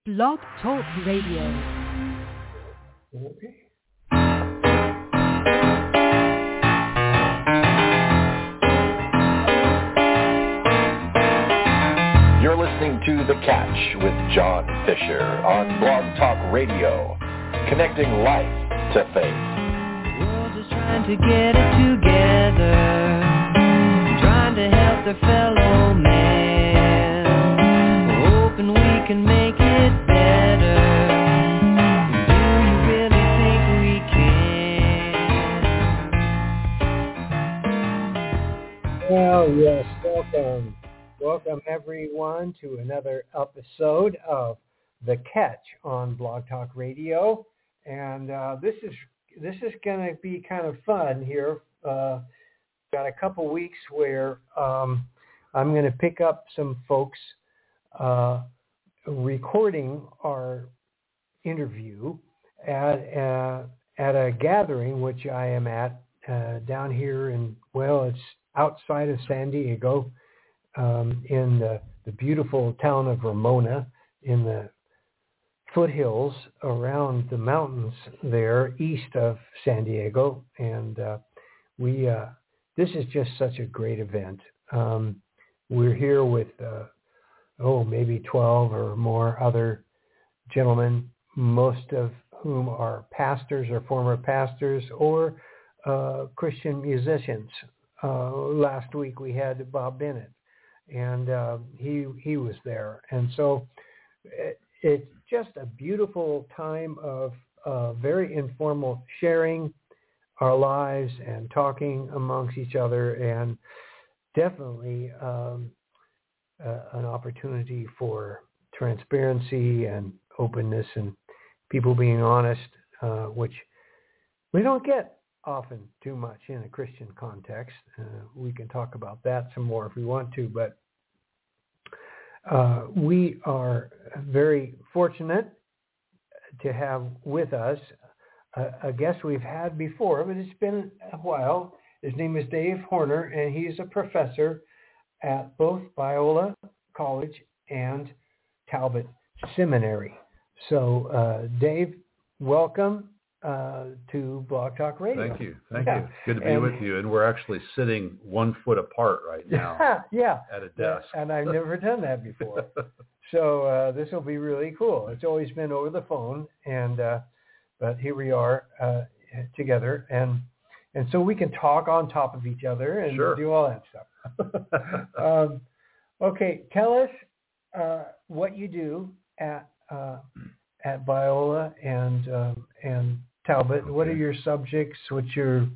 Blog Talk Radio. Okay. You're listening to The Catch with John Fisher on Blog Talk Radio, connecting life to faith. The world is trying to get it together, trying to help their fellow man, hoping we can make it better. Do you really think we can? Well, yes, welcome. Welcome, everyone, to another episode of The Catch on Blog Talk Radio. And this is going to be kind of fun here. Got a couple weeks where I'm going to pick up some folks recording our interview at a gathering, which I am at down here in, well, it's outside of San Diego, in the beautiful town of Ramona, in the foothills around the mountains there east of San Diego. And this is just such a great event. We're here with maybe 12 or more other gentlemen, most of whom are pastors or former pastors or Christian musicians. Last week we had Bob Bennett, and he was there. And so it's just a beautiful time of very informal sharing our lives and talking amongst each other, and definitely an opportunity for transparency and openness and people being honest, which we don't get often too much in a Christian context. We can talk about that some more if we want to, but we are very fortunate to have with us a guest we've had before, but it's been a while. His name is Dave Horner, and he's a professor at both Biola College and Talbot Seminary. So, Dave, welcome to Blog Talk Radio. Thank you. Good to be with you. And we're actually sitting 1 foot apart right now. At a desk. And I've never done that before. So this will be really cool. It's always been over the phone, and but here we are together, and so we can talk on top of each other and do all that stuff. Okay, tell us what you do at Biola and Talbot. Okay. What are your subjects? What do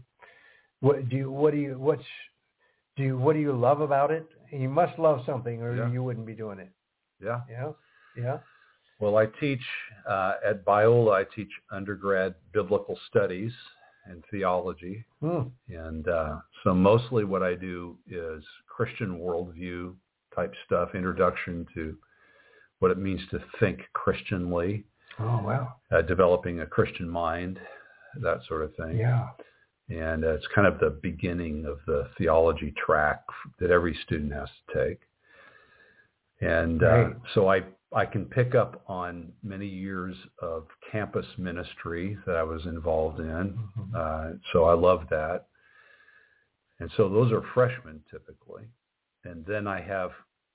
you love about it? You must love something, or you wouldn't be doing it. Yeah. Well, I teach at Biola. I teach undergrad biblical studies and theology, and so mostly what I do is Christian worldview type stuff, introduction to what it means to think Christianly. Oh, wow. Developing a Christian mind, that sort of thing. Yeah. And it's kind of the beginning of the theology track that every student has to take. And so I can pick up on many years of campus ministry that I was involved in. So I love that. And so those are freshmen typically. And then I have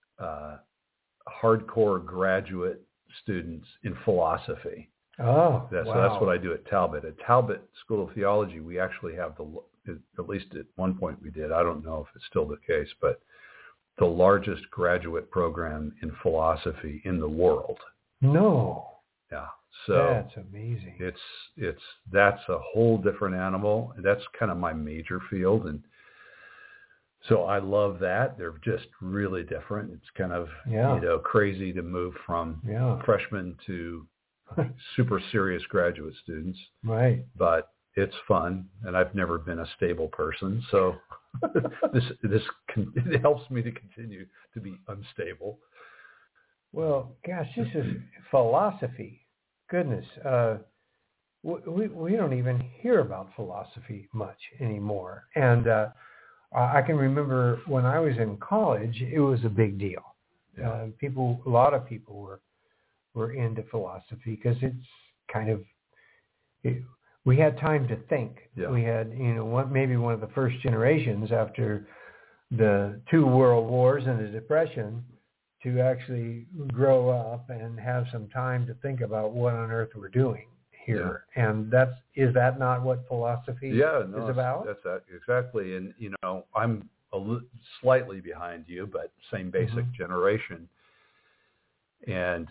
hardcore graduate students in philosophy. Oh, wow. So that's what I do at Talbot. At Talbot School of Theology, we actually have at least at one point we did, I don't know if it's still the case, but the largest graduate program in philosophy in the world. No. Yeah. So that's amazing. That's a whole different animal. That's kind of my major field. And so I love that. They're just really different. It's kind of, crazy to move from freshmen to super serious graduate students. Right. But it's fun, and I've never been a stable person. So it helps me to continue to be unstable. Well, gosh, this is philosophy. Goodness. We don't even hear about philosophy much anymore. And I can remember when I was in college, it was a big deal. A lot of people were into philosophy because it's kind of, we had time to think. Yeah. We had, maybe one of the first generations after the 2 world wars and the Depression to actually grow up and have some time to think about what on earth we're doing here. Yeah. And is that not what philosophy is about? That's that, exactly. And, I'm slightly behind you, but same basic generation. And,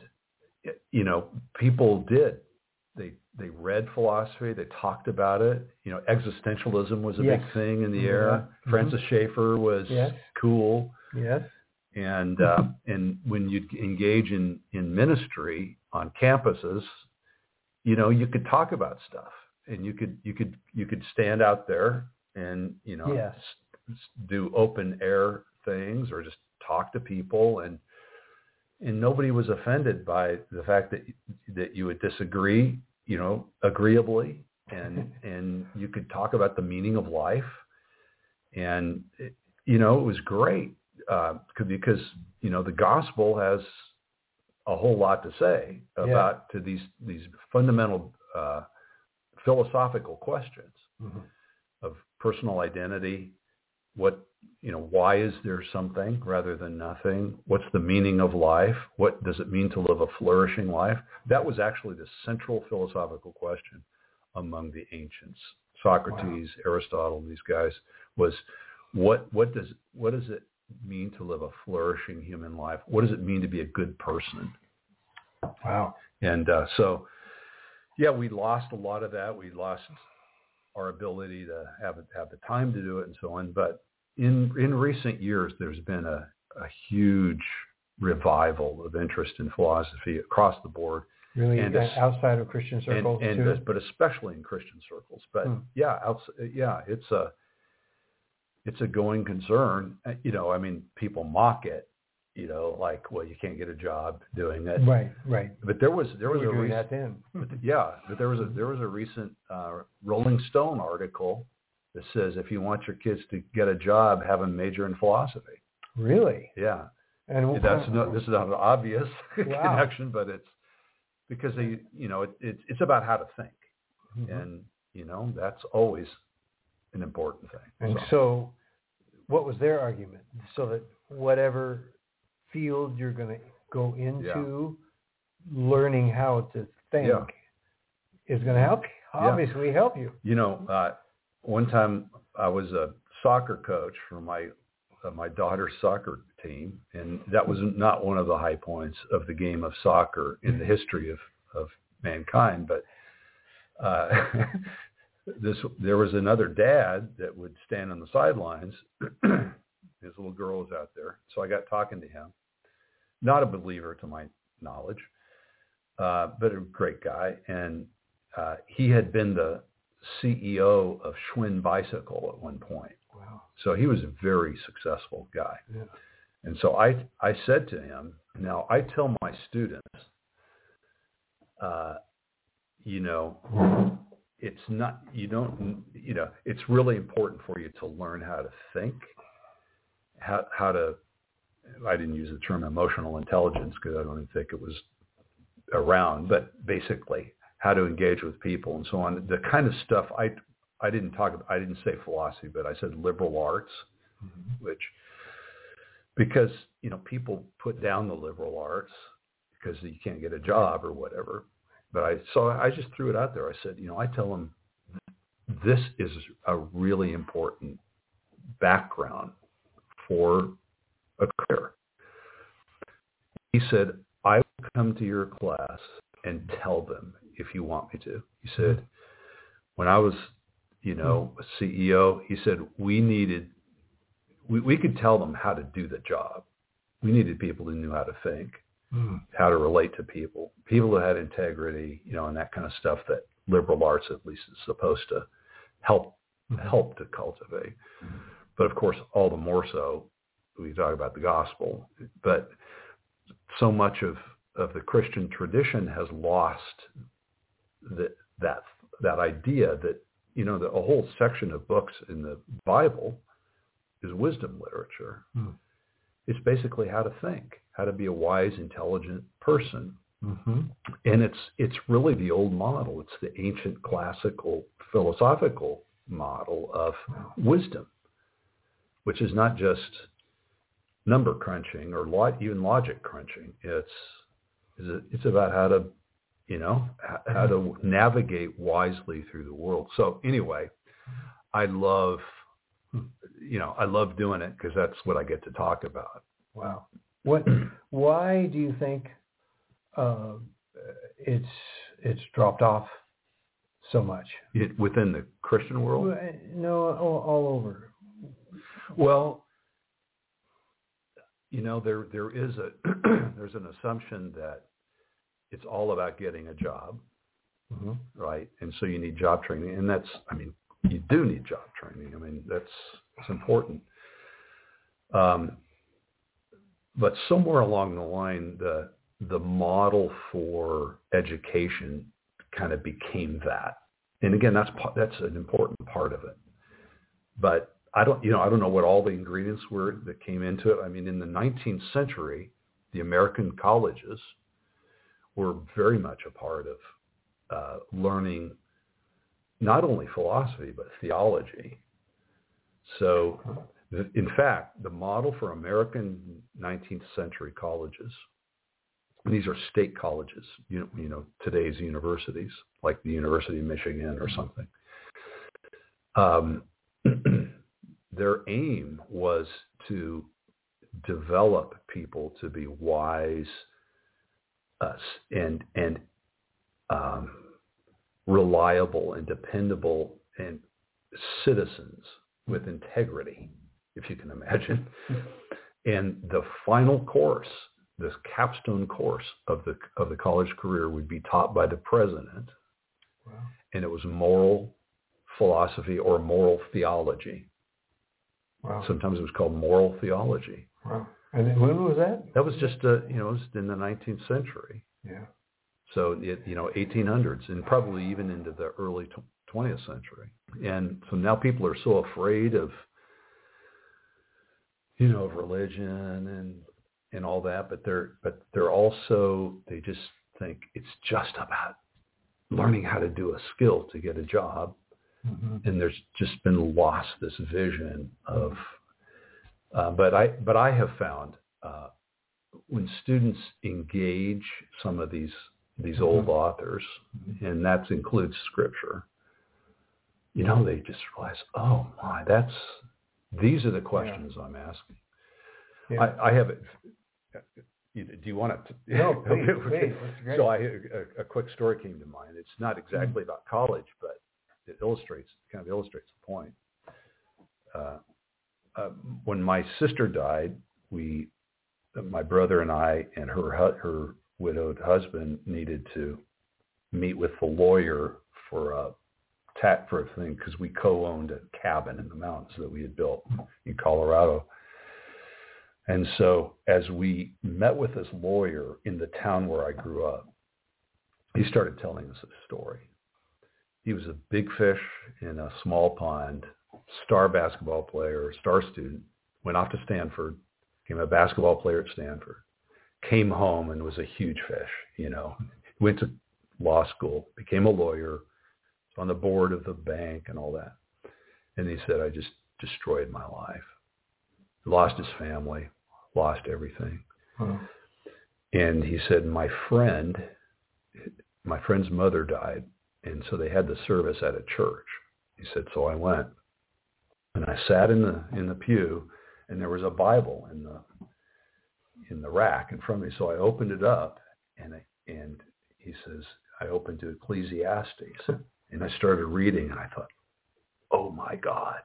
people did. They read philosophy. They talked about it. Existentialism was a big thing in the era. Francis Schaeffer was cool. Yes. And when you'd engage in ministry on campuses, you could talk about stuff, and you could stand out there and do open air things or just talk to people, and nobody was offended by the fact that you would disagree, agreeably, and you could talk about the meaning of life, and it was great because the gospel has a whole lot to say about to these fundamental philosophical questions of personal identity. Why is there something rather than nothing? What's the meaning of life? What does it mean to live a flourishing life? That was actually the central philosophical question among the ancients. Socrates, Aristotle, these guys was what does it mean to live a flourishing human life? What does it mean to be a good person? Wow. And we lost a lot of that. We lost our ability to have the time to do it and so on. But in recent years, there's been a huge revival of interest in philosophy across the board. Really, and outside of Christian circles too? But especially in Christian circles. But it's a going concern. People mock it. You can't get a job doing it. Right. But there was a doing that then. But there was a recent Rolling Stone article that says if you want your kids to get a job, have them major in philosophy. Really? Yeah. And this is not an obvious connection, but it's because it's about how to think, and that's always an important thing. And so what was their argument? So that whatever field you're going to go into, learning how to think is going to help you. Obviously help you. One time I was a soccer coach for my daughter's soccer team, and that was not one of the high points of the game of soccer in the history of mankind. But there was another dad that would stand on the sidelines. His little girl was out there. So I got talking to him. Not a believer to my knowledge, but a great guy. And he had been the CEO of Schwinn Bicycle at one point. Wow. So he was a very successful guy. Yeah. And so I said to him, now I tell my students, it's not, it's really important for you to learn how to think, how to, I didn't use the term emotional intelligence because I don't even think it was around, but basically how to engage with people and so on. The kind of stuff I didn't say philosophy, but I said liberal arts, which, because, people put down the liberal arts because you can't get a job or whatever. But I just threw it out there. I said, I tell them this is a really important background for a career. He said, I will come to your class and tell them if you want me to. He said, when I was, a CEO, he said, we could tell them how to do the job. We needed people who knew how to think, how to relate to people who had integrity, and that kind of stuff that liberal arts at least is supposed to help to cultivate. But of course, all the more so, we talk about the gospel, but so much of the Christian tradition has lost that idea that, a whole section of books in the Bible is wisdom literature. It's basically how to think, how to be a wise, intelligent person. Mm-hmm. And it's really the old model. It's the ancient classical philosophical model of wisdom, which is not just number crunching or even logic crunching. It's about how to, how to navigate wisely through the world. So anyway, I love doing it because that's what I get to talk about. Wow. Why do you think it's dropped off so much? Within the Christian world? No, all over. Well, there is there's an assumption that it's all about getting a job, mm-hmm. right? And so you need job training, and you do need job training. It's important. But somewhere along the line, the model for education kind of became that. And again, that's an important part of it. But I don't know what all the ingredients were that came into it. In the 19th century, the American colleges were very much a part of learning not only philosophy, but theology. So, in fact, the model for American 19th century colleges, and these are state colleges, today's universities, like the University of Michigan or something. Their aim was to develop people to be wise and reliable and dependable and citizens with integrity, if you can imagine. And the final course, this capstone course of the college career, would be taught by the president. Wow. And it was moral philosophy or moral theology. Wow. Sometimes it was called moral theology. Wow. And then when was that? That was just it was in the 19th century. Yeah. So 1800s and probably even into the early 20th century. And so now people are so afraid of of religion and all that, but they're also, they just think it's just about learning how to do a skill to get a job. Mm-hmm. And there's just been lost this vision of, but I have found when students engage some of these mm-hmm. old authors, mm-hmm. and that includes scripture, they just realize, oh my, these are the questions I'm asking. Yeah. I have it. Do you want it? No, please. That's great. So a quick story came to mind. It's not exactly about college, but it kind of illustrates the point. When my sister died, my brother and I and her widowed husband needed to meet with the lawyer for a thing, because we co-owned a cabin in the mountains that we had built in Colorado. And so as we met with this lawyer in the town where I grew up, he started telling us a story. He was a big fish in a small pond, star basketball player, star student, went off to Stanford, became a basketball player at Stanford, came home and was a huge fish, went to law school, became a lawyer, on the board of the bank and all that. And he said, I just destroyed my life. Lost his family, lost everything. Huh. And he said, my friend's mother died. And so they had the service at a church. He said, so I went and I sat in the pew, and there was a Bible in the rack in front of me. So I opened it up, and he says, I opened to Ecclesiastes. And I started reading, and I thought, oh my God.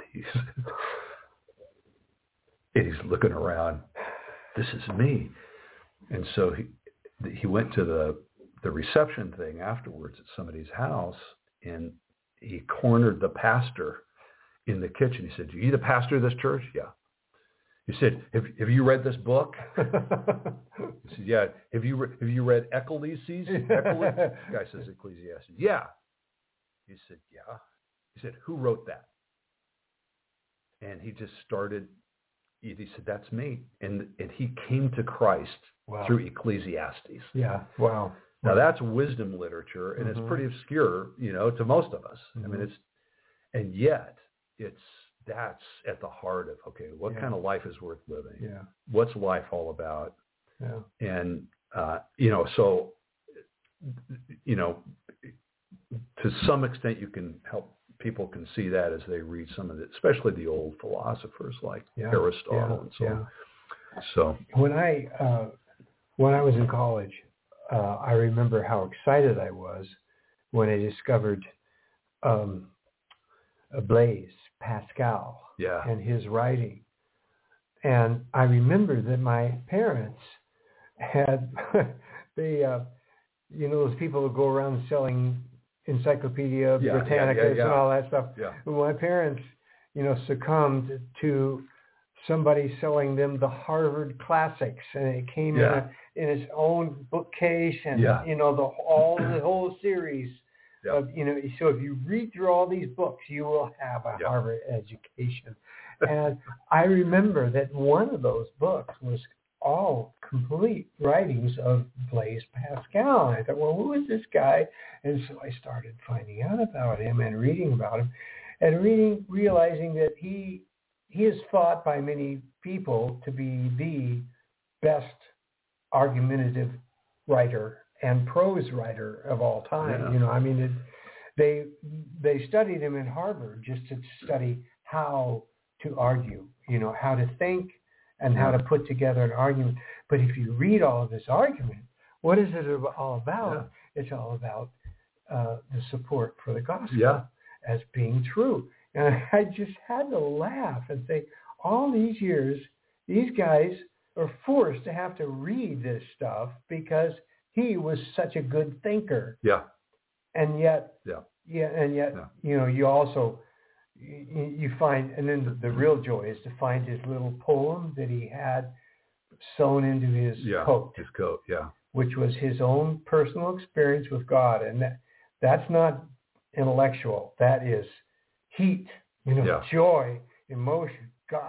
And he's looking around, this is me. And so he went to the reception thing afterwards at somebody's house, and he cornered the pastor in the kitchen. He said, are you the pastor of this church? Yeah. He said, have you read this book? He said, yeah. Have you read Ecclesiastes? The guy says Ecclesiastes. Yeah. He said, yeah. He said, who wrote that? And he just started he said, that's me. And he came to Christ through Ecclesiastes. Yeah. Wow. Now that's wisdom literature, and it's pretty obscure, to most of us. I mean, and yet that's at the heart of, okay, what kind of life is worth living? Yeah. What's life all about? Yeah. And, so, to some extent you can help, people can see that as they read some of it, especially the old philosophers like Aristotle and so on. So when I was in college, I remember how excited I was when I discovered Blaise Pascal and his writing. And I remember that my parents had those people who go around selling Encyclopedia Britannicas and all that stuff. Yeah. My parents, succumbed to somebody selling them the Harvard Classics, and it came in its own bookcase, and the whole series. Yeah. So if you read through all these books, you will have a Harvard education. And I remember that one of those books was all complete writings of Blaise Pascal. And I thought, well, who is this guy? And so I started finding out about him and reading about him, and realizing that he is thought by many people to be the best argumentative writer and prose writer of all time. Yeah. They studied him in Harvard just to study how to argue, how to think and how to put together an argument. But if you read all of this argument, what is it all about? Yeah. It's all about the support for the gospel as being true. And I just had to laugh and say, all these years, these guys are forced to have to read this stuff because he was such a good thinker. Yeah. And yet, you also, you find, and then the real joy is to find his little poem that he had sewn into his coat. His coat, which was his own personal experience with God. And that's not intellectual. That is heat, joy, emotion. God,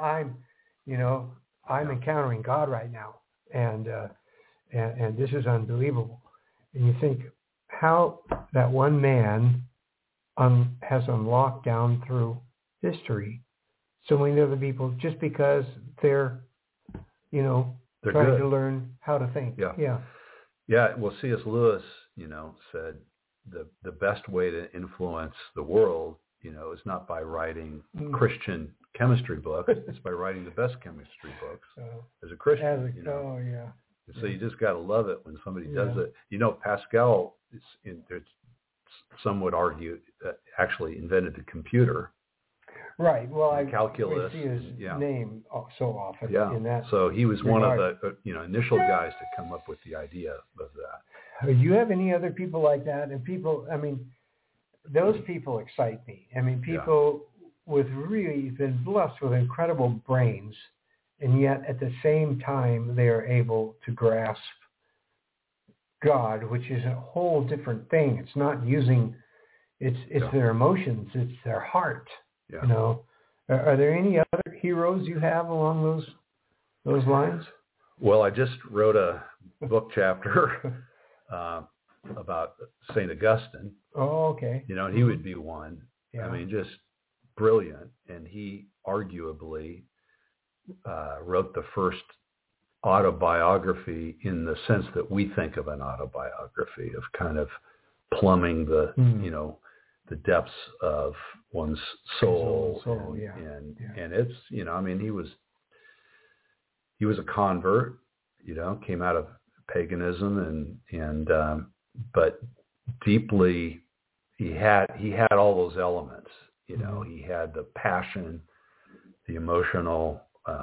I'm encountering God right now. And this is unbelievable. And you think how that one man has unlocked down through history so many other people just because they're trying to learn how to think. Yeah. Well, C.S. Lewis, said the best way to influence the world, is not by writing Christian chemistry books. It's by writing the best chemistry books as a Christian. So you just got to love it when somebody does it. Pascal, some would argue, actually invented the computer. Right. Well, calculus. I see his name so often in that. So he was one of the initial guys to come up with the idea of that. Do you have any other people like that? And people, those people excite me. People with really been blessed with incredible brains, and yet at the same time they are able to grasp God, which is a whole different thing. It's not using, it's their emotions, it's their heart. Yeah. Are there any other heroes you have along those lines? Well, I just wrote a book chapter about St. Augustine. Oh, okay. He would be one. Yeah. Just brilliant. And he arguably wrote the first autobiography in the sense that we think of an autobiography, of kind of plumbing the, the depths of one's soul. And it's, he was a convert, came out of paganism and but deeply he had all those elements, he had the passion, the emotional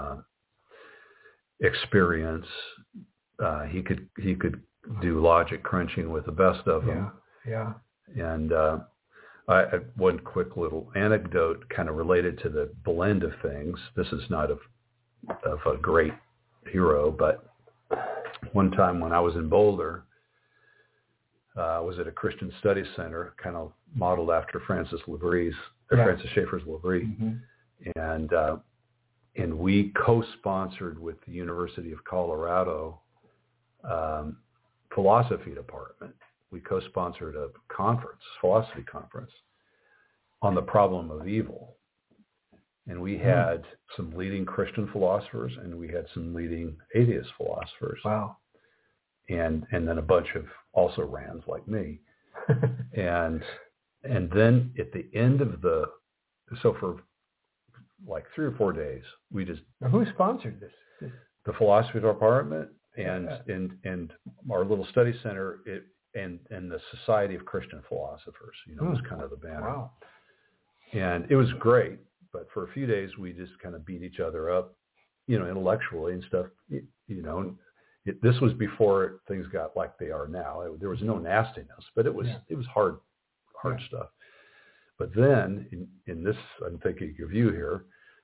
experience. He could do logic crunching with the best of them. Yeah. And one quick little anecdote kind of related to the blend of things. This is not of a great hero, but one time when I was in Boulder, I was at a Christian Studies Center, kind of modeled after Francis Schaeffer's L'Abri. Mm-hmm. and we co-sponsored with the University of Colorado philosophy department. We co-sponsored a conference, philosophy conference, on the problem of evil. And we had some leading Christian philosophers, and we had some leading atheist philosophers. Wow. And then a bunch of also Rands like me. and then at the end of so for like 3 or 4 days, we just... Now, who sponsored this? The philosophy department and our little study center and the Society of Christian Philosophers, was kind of the banner. Wow. And it was great, but for a few days we just kind of beat each other up, intellectually and stuff. This was before things got like they are now. There was no nastiness, but it was hard stuff. But then in this, I'm thinking of you here,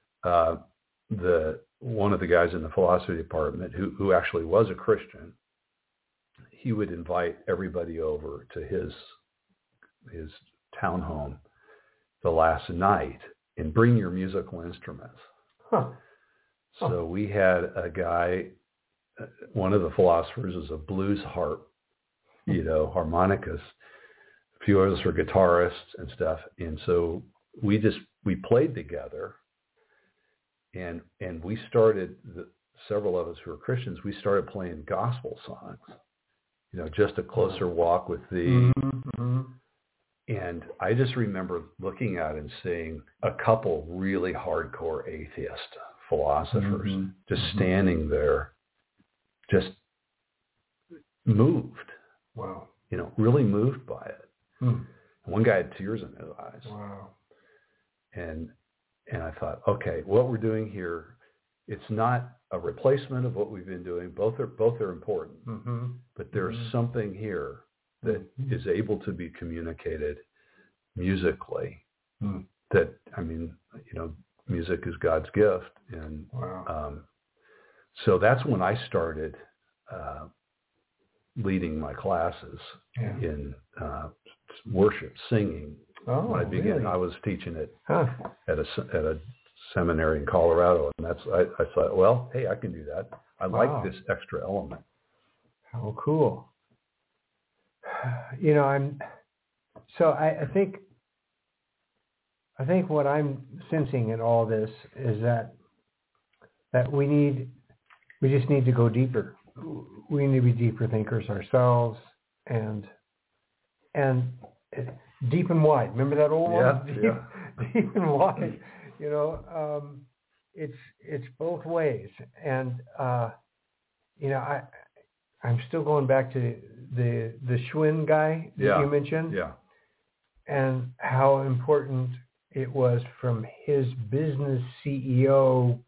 one of the guys in the philosophy department who actually was a Christian, he would invite everybody over to his townhome the last night and bring your musical instruments. So we had a guy, one of the philosophers is a blues harp, harmonicas. A few of us were guitarists and stuff. And so we played together, and we started, several of us who were Christians, we started playing gospel songs, just a closer walk with thee. Mm-hmm. And I just remember looking at and seeing a couple really hardcore atheist philosophers just standing there, just moved. Wow. Really moved by it. One guy had tears in his eyes. Wow. And I thought, okay, what we're doing here, it's not a replacement of what we've been doing. Both are important. But there's something here that is able to be communicated musically. That, music is God's gift. And so that's when I started leading my classes in worship, singing. When I began, really? I was teaching it at a seminary in Colorado, and I thought, well, hey, I can do that. I like this extra element. How cool. I think what I'm sensing in all this is that we just need to go deeper. We need to be deeper thinkers ourselves, and deep and wide. Remember that old one? Deep and wide. It's both ways, and I'm still going back to the Schwinn guy that you mentioned, and how important it was from his business CEO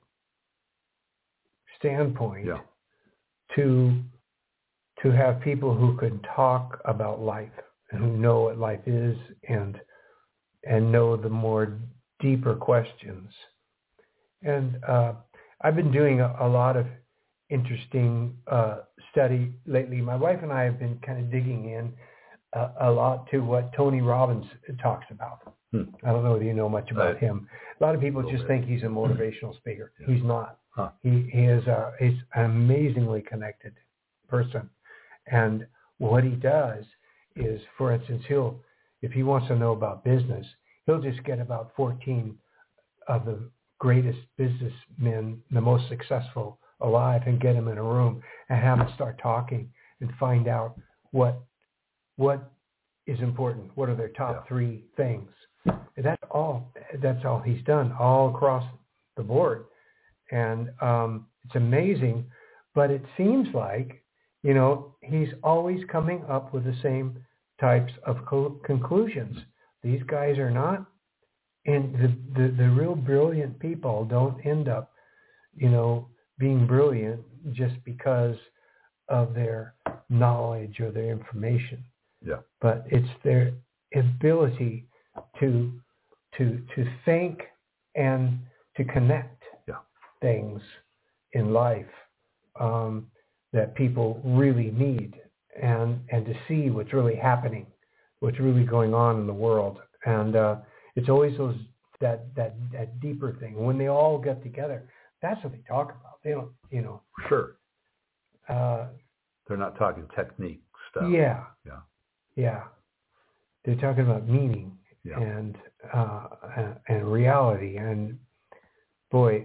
standpoint to have people who could talk about life and who know what life is and know the more deeper questions. And I've been doing a lot of interesting study lately. My wife and I have been kind of digging in a lot to what Tony Robbins talks about. I don't know if you know much about him. A lot of people just think he's a motivational speaker. He's not. He is he's an amazingly connected person. And what he does is, for instance, if he wants to know about business, he'll just get about 14 of the greatest businessmen, the most successful alive, and get them in a room and have them start talking and find out what is important. What are their top 3 things? And that's all he's done all across the board. And it's amazing, but it seems like, he's always coming up with the same types of conclusions. These guys are not, and the real brilliant people don't end up, being brilliant just because of their knowledge or their information. But it's their ability to think and to connect things in life that people really need, and to see what's really happening, what's really going on in the world. And it's always that deeper thing. When they all get together, That's what they talk about. They don't, Sure. They're not talking technique stuff. Yeah. Yeah. Yeah. They're talking about meaning and reality. And boy,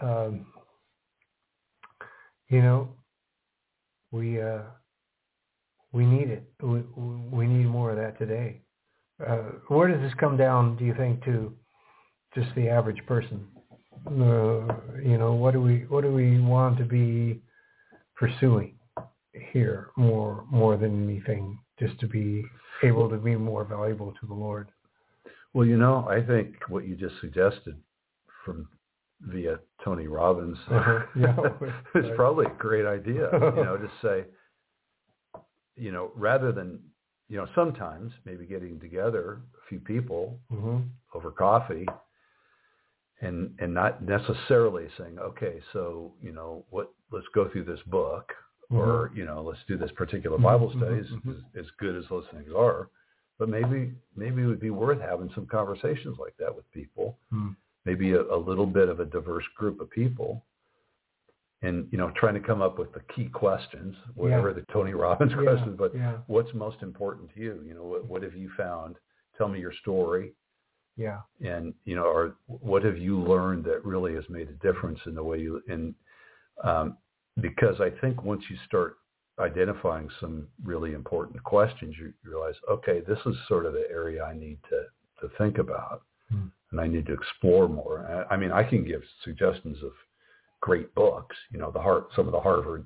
we need it. We need more of that today. Where does this come down, do you think, to just the average person? What do we want to be pursuing here more than anything, just to be able to be more valuable to the Lord? Well, I think what you just suggested via Tony Robbins is probably a great idea. To say, rather than, sometimes maybe getting together a few people over coffee and not necessarily saying, okay, so, let's go through this book or, let's do this particular Bible study as good as those things are. But maybe it would be worth having some conversations like that with people, maybe a little bit of a diverse group of people, and, trying to come up with the key questions, whatever the Tony Robbins questions, but what's most important to you? What have you found? Tell me your story. Yeah. And, or what have you learned that really has made a difference in the way because I think once you start identifying some really important questions, you realize, okay, this is sort of the area I need to think about and I need to explore more. I mean, I can give suggestions of great books, some of the Harvard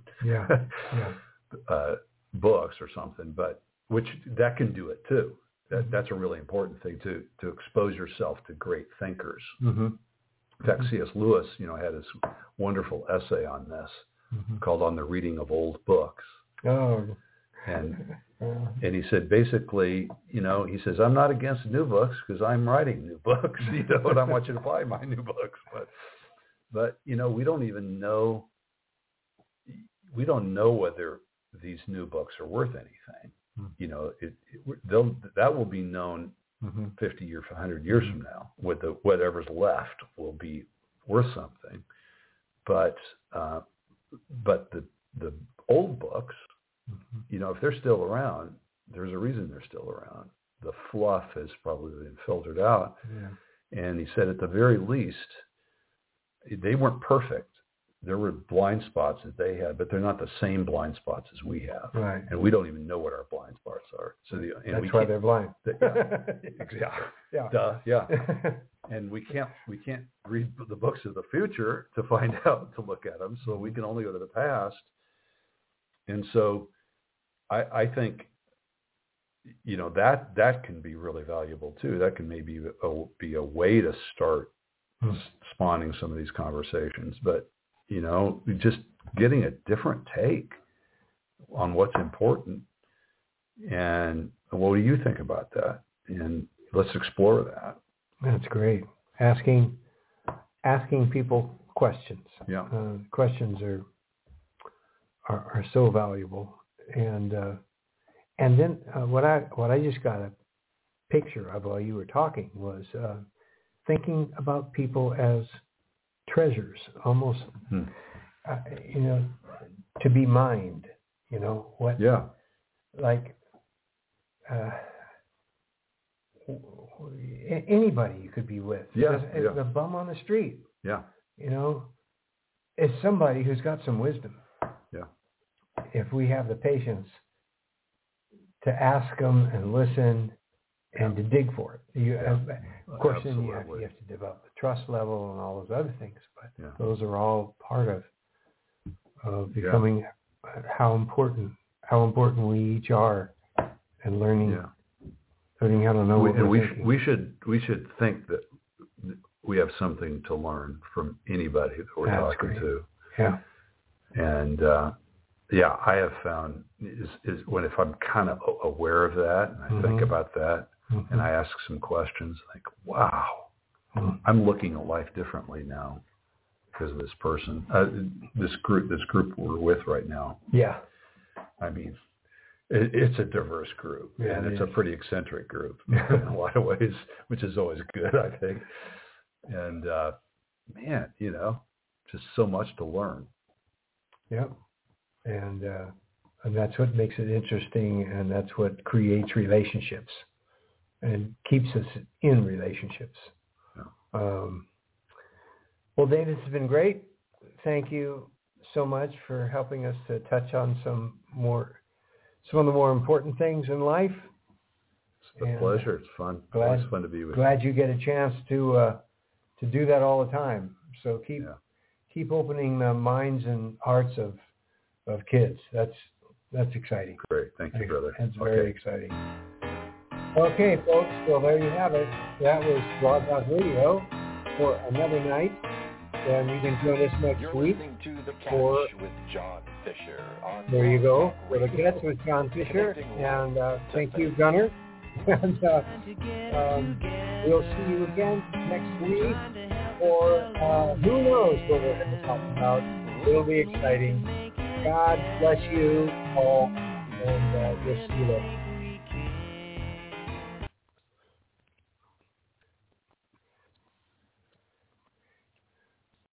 books or something, but which that can do it too. That's a really important thing to expose yourself to great thinkers. In fact, C.S. Lewis, had this wonderful essay on this called "On the Reading of Old Books." Oh. And he said, basically, he says, I'm not against new books because I'm writing new books, and I want you to buy my new books. But we don't even know. We don't know whether these new books are worth anything. That will be known 50 or 100 years from now. Whatever's left will be worth something. But the old books, if they're still around, there's a reason they're still around. The fluff has probably been filtered out. Yeah. And he said at the very least, they weren't perfect. There were blind spots that they had, but they're not the same blind spots as we have. Right. And we don't even know what our blind spots are. So that's why they're blind. And we can't read the books of the future to find out, to look at them. So we can only go to the past. And so I think, that can be really valuable too. That can maybe be a way to start spawning some of these conversations. But, just getting a different take on what's important. And what do you think about that? And let's explore that. That's great. Asking people questions. Yeah. Questions are so valuable. And then what I just got a picture of while you were talking was thinking about people as treasures, almost, to be mined, what? Yeah. Like anybody you could be with. Yeah. The bum on the street. Yeah. Is somebody who's got some wisdom. Yeah. If we have the patience to ask them and listen and to dig for it. Of course, then you have to develop the trust level and all those other things, but those are all part of becoming how important we each are, and learning how to know what we're thinking. We should think that we have something to learn from anybody that we're talking to. Yeah. And I have found is if I'm kind of aware of that and I think about that and I ask some questions, like, wow, I'm looking at life differently now because of this person, this group we're with right now. Yeah. I mean, it's a diverse group, and it's a pretty eccentric group in a lot of ways, which is always good, I think. And man, just so much to learn. Yep. And that's what makes it interesting, and that's what creates relationships and keeps us in relationships. Yeah. Well, Dave, this has been great. Thank you so much for helping us to touch on some of the more important things in life. It's a pleasure. It's fun. Always fun to be with you. Glad you get a chance to do that all the time. So keep opening the minds and hearts of kids. That's exciting. Great. Thank you, brother. That's very exciting. Okay, folks. Well, there you have it. That was Blog Talk Radio for another night. And you can join us next week for with John Fisher. There you go. For the Catch with John Fisher. And thank you, Gunnar. And we'll see you again next week. Or who knows what we're going to talk about. It'll be exciting. God bless you all. And we'll see you later.